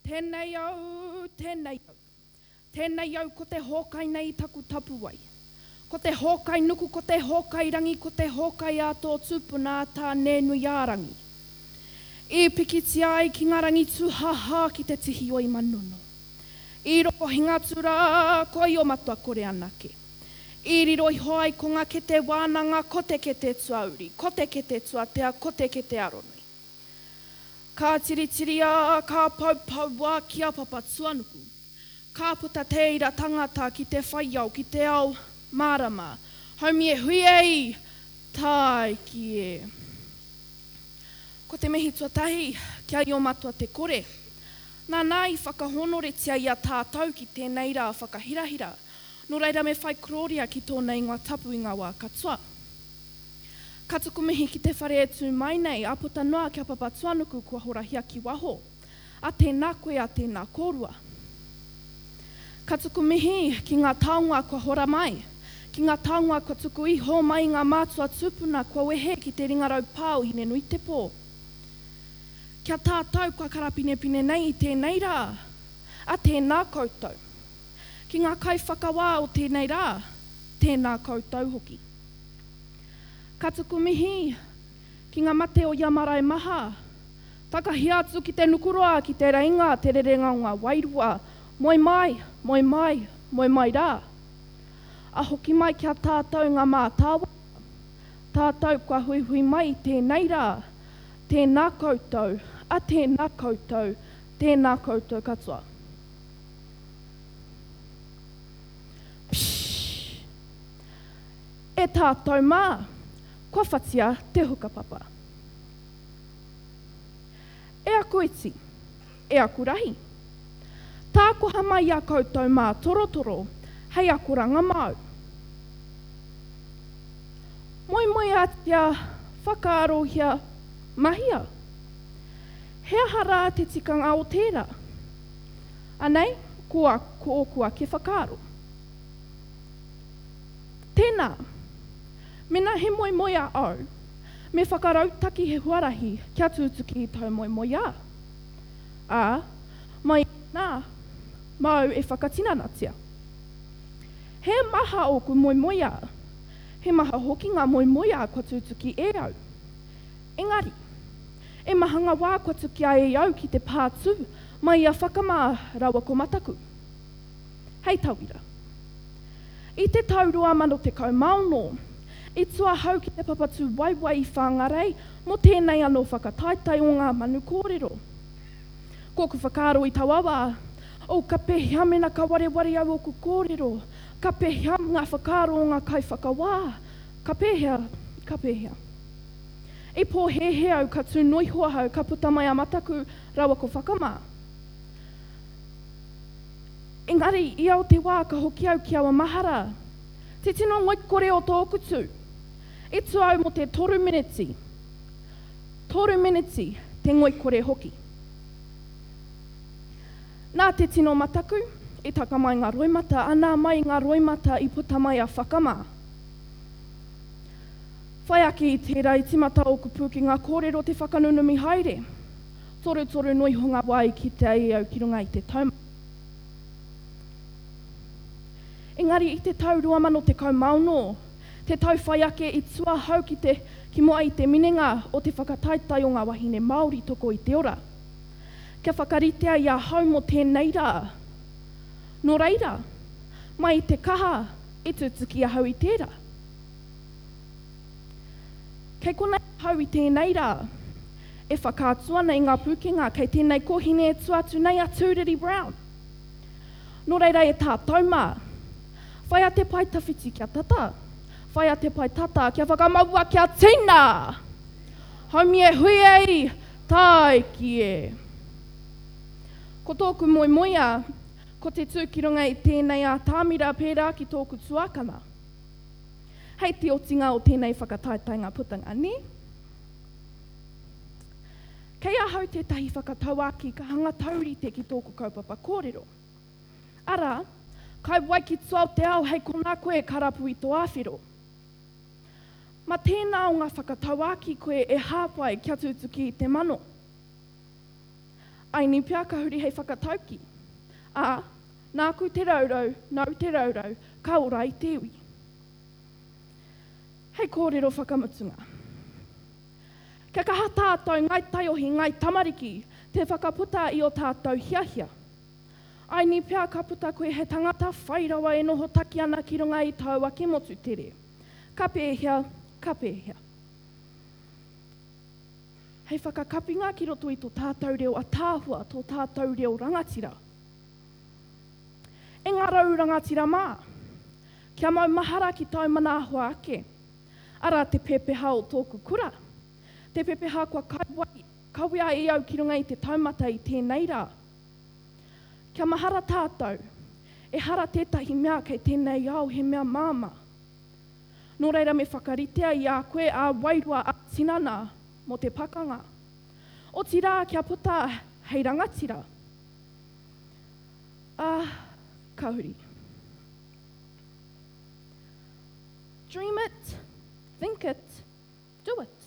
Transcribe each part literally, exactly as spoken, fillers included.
Tēnei au, tēnei au. Tēnei au ko te hōkai nei taku tapuai. Ko te hōkai nuku, ko te hōkai rangi, ko te hōkai a tō tūpuna tā nēnui ārangi. I pikiti ai ki ngā rangi tūhaha ki te tihi o i manono. I roko hingatura ko i o matua kore anake. I riro i hoai ko ngā ke te wānanga, ko te ke te tuauri, ko te ke te tuatea, ko te ke te aronui. Ka tiritiria, ka paupaua ki a papa tuanuku. Ka puta teira tangata ki te whaiau, ki te ao marama. Haumi e hui ei, tai ki e. Ko te mihi tuatahi, kia i o matua te kore. Nā nai whakahonoretia i a tātou ki tēnei rā whakahirahira. Nō reira me whai kroria ki tōna ingoa tapu i ngā wā katoa. Ka tuku mihi ki te whare e tū mai nei, a puta noa kia papa tuanuku kua horahia ki waho. A tēnā koe, a tēnā kōrua. Ka tuku mihi ki ngā taonga kua hora mai. Ki ngā taonga kua tuku iho mai ngā mātua tūpuna kua wehe ki te ringarau pāu hine nui te pō. Kia tātou kua karapine pine nei i tēnei rā, a tēnā koutou. Ki ngā kai whakawā o tēnei rā, tēnā koutou hoki. Ka tuku mihi ki ngā mate o Yamarai Maha. Takahi atu ki te nukuroa, ki te reinga, te rerenga o ngā wairua. Moi mai, moi mai, moi mai rā. A hoki mai kia tātou ngā mātāwa. Tātou kua hui hui mai tēnei rā. Tēnā koutou, a tēnā koutou, tēnā koutou katoa. Psh. E tātou mā. Kua whatia te hukapapa. E aku iti, e aku rahi. Tā koha mai a koutou mā torotoro, hei aku ranga mau. Moi moi atia whakaarohia mahia. He hara te tikanga o tērā. Anei, kua ko okua ke whakaaro. Tēnā. Mena he moi moi a au, me whakarautaki he huarahi kia tūtuki i tau moi moi a. A, mai nā, mau e whakatinanatia. He maha o ku moi moi a, he maha hoki ngā moi moi a kua tūtuki e au. Engari, e mahanga wā kua tuki a e au ki te pātū, mai a whakamā rawa ko mataku. Hei tauira. I te taurua mano te kaumauno, I tua hau ki te papatū waiwai i whangarei, mo tēnei anō whakataitai o ngā manu kōrero. Ko ku whakaaro i tawawa, o ka pehia mena ka wareware au o ku kōrero, ka pehia ngā whakaaro o ngā kai whakawā, ka pehia, ka pehia. I pō he he au ka tū noi hoa hau, ka puta mai a mataku rawa ko whakamā. Engari, i au te wā ka hoki au ki awa mahara, te tino ngoi kore o tōku tū. I tu au mo te toru miniti. Toru miniti, te ngoi kore hoki. Nā te tino mataku, i taka mai ngā roimata, anā mai ngā roimata i puta mai a whakamā. Whai aki i tērā i timata o ku pūki ngā kōrero te whakanunumi haere. Toru toru noi honga wai ki te ai au ki runga i te tauma. Engari i te tau rua mano te kaumauno, te tau whai ake i tua hau ki te ki moa i te minenga o te whakataitai o ngā wahine Māori toko i te ora. Kia whakaritea i a hau mo tēnei rā. Nō reira, mai i te kaha i tutuki a hau i tērā. Kei kona hau i tēnei rā, e whakātua nei ngā pūkenga kei tēnei kohine e tuatu nei a Tūriri Brown. Nō reira e tātou mā, whai a te pai tawhiti kia tata, whai a te pai tata kia whakamaua kia tina. Haumi e hui ei, tai ki e. Ko tōku moi moia, ko te tūkirunga i tēnei a tāmira pērā ki tōku tuakana. Hei te otinga o tēnei whakataitai ngā putanga, ne? Kei ahau tētahi whakatauaki ka hanga taurite ki tōku kaupapa kōrero. Ara, kai wai ki tuau te ao hei kona koe karapu i tō āwhiro. Ma tēnā o ngā whakatauaki koe e hāpai kia tūtuki i te mano. ai ni pia ka huri hei whakatauki. A, nā ku te raurau, nau te raurau, ka ora i te iwi. Hei kōrero whakamutunga. Kia kaha tātou ngai taiohi, ngai tamariki, te whakaputa i o tātou hiahia. Ai ni pia ka puta koe he tangata whairawa e noho taki ana ki runga i taua ke motu tere. Ka pēhia, ka pēhia. Hei whakakapinga ki roto i tō tātou reo a tāhua, tō tātou reo rangatira. E ngā rau rangatira mā, kia mau mahara ki tau manahua ake. Ara te pepeha o tōku kura. Te pepeha kua kawea e au ki runga i te taumata i tēnei rā. Kia mahara tātou, e hara tētahi mea kei tēnei au he mea māma. Nō reira me whakaritea i a koe a wairua a tinana mo te pakanga. O ti rā kia puta hei rangatira. Ah, kauri. Dream it, think it, do it.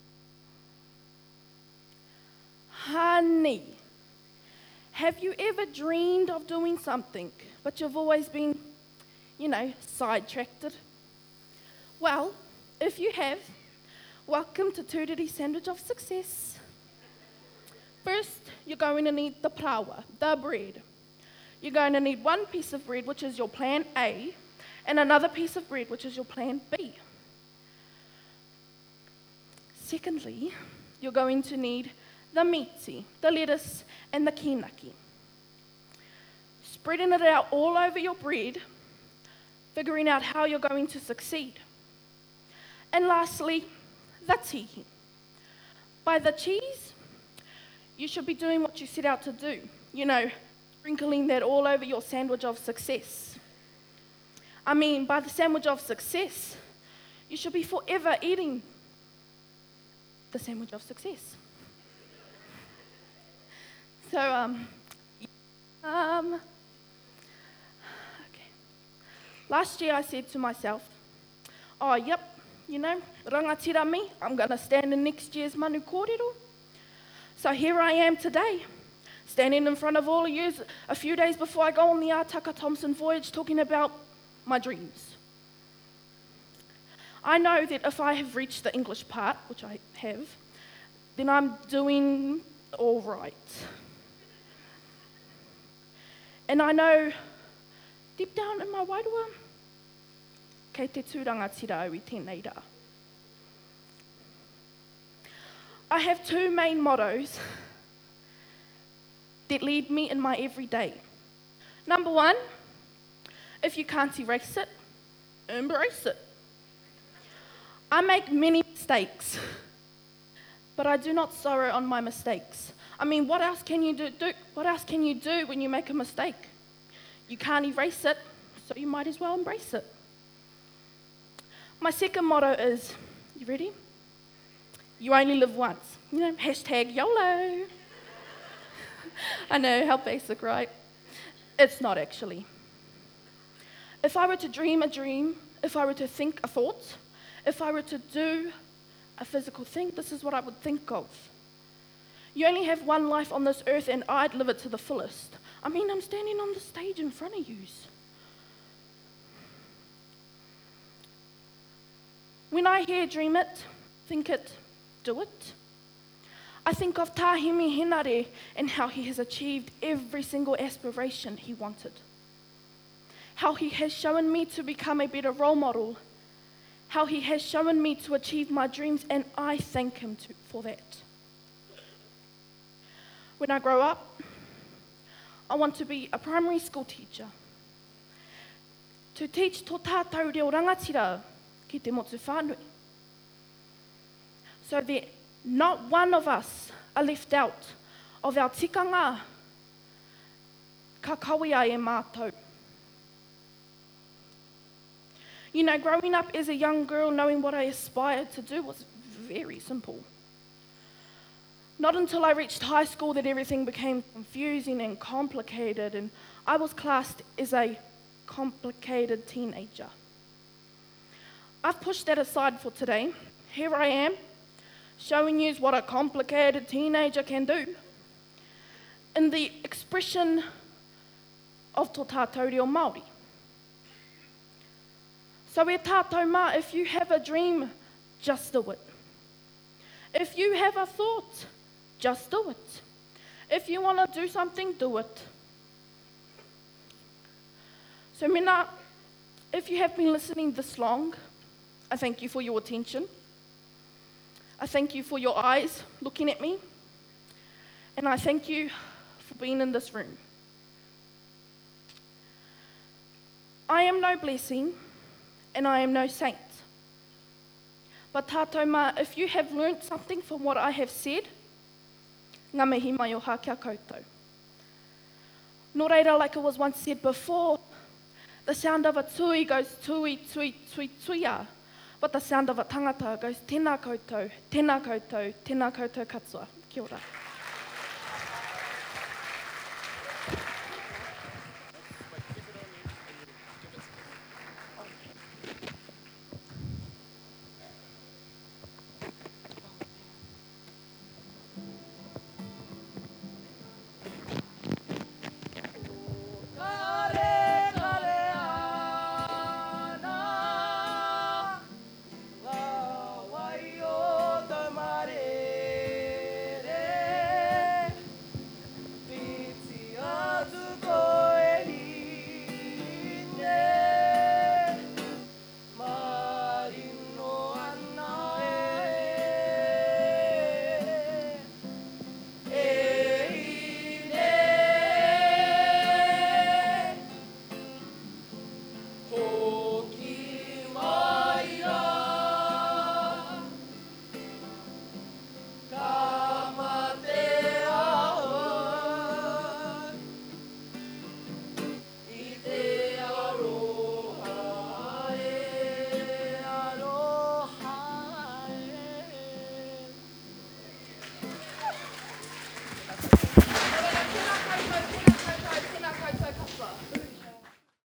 Honey, have you ever dreamed of doing something, but you've always been, you know, sidetracked? Well, if you have, welcome to Tūriri Sandwich of Success. First, you're going to need the prawa, the bread. You're going to need one piece of bread, which is your plan A, and another piece of bread, which is your plan B. Secondly, you're going to need the meaty, the lettuce, and the kinaki. Spreading it out all over your bread, figuring out how you're going to succeed. And lastly, the tihi. By the cheese, you should be doing what you set out to do. You know, sprinkling that all over your sandwich of success. I mean, by the sandwich of success, you should be forever eating the sandwich of success. So, um, um, okay. Last year I said to myself, oh, yep, you know, rangatira me, I'm going to stand in next year's Manu Kōrero. So here I am today, standing in front of all of you a few days before I go on the Ātaka Thompson voyage talking about my dreams. I know that if I have reached the English part, which I have, then I'm doing all right. And I know, deep down in my wairua, kei te tūranga tira au I tēnei rā. I have two main mottos that lead me in my everyday. Number one, if you can't erase it, embrace it. I make many mistakes, but I do not sorrow on my mistakes. I mean, what else can you do, do? What else can you do when you make a mistake? You can't erase it, so you might as well embrace it. My second motto is, you ready? You only live once. You know, hashtag YOLO. I know, how basic, right? It's not actually. If I were to dream a dream, if I were to think a thought, if I were to do a physical thing, this is what I would think of. You only have one life on this earth and I'd live it to the fullest. I mean, I'm standing on the stage in front of you. When I hear dream it, think it, do it, I think of Tahimi Henare and how he has achieved every single aspiration he wanted. How he has shown me to become a better role model. How he has shown me to achieve my dreams, and I thank him to, for that. When I grow up, I want to be a primary school teacher. To teach tō tātou reo rangatira ki te motu whānui. So that not one of us are left out of our tikanga ka kawea e mātou. You know, growing up as a young girl, knowing what I aspired to do was very simple. Not until I reached high school that everything became confusing and complicated, and I was classed as a complicated teenager. I've pushed that aside for today. Here I am, showing you what a complicated teenager can do. in the expression of tō tātou reo Māori. So e tātou mā, if you have a dream, just do it. If you have a thought, just do it. If you want to do something, do it. So Mina, if you have been listening this long, I thank you for your attention. I thank you for your eyes looking at me. And I thank you for being in this room. I am no blessing, and I am no saint. But tātou mā, if you have learnt something from what I have said, ngā mihi mai o hā kia koutou. Nō reira, like it was once said before, the sound of a tui goes tui, tui, tui, tuia, but the sound of a tangata goes tēnā koutou, tēnā koutou, tēnā koutou katoa. Kia ora.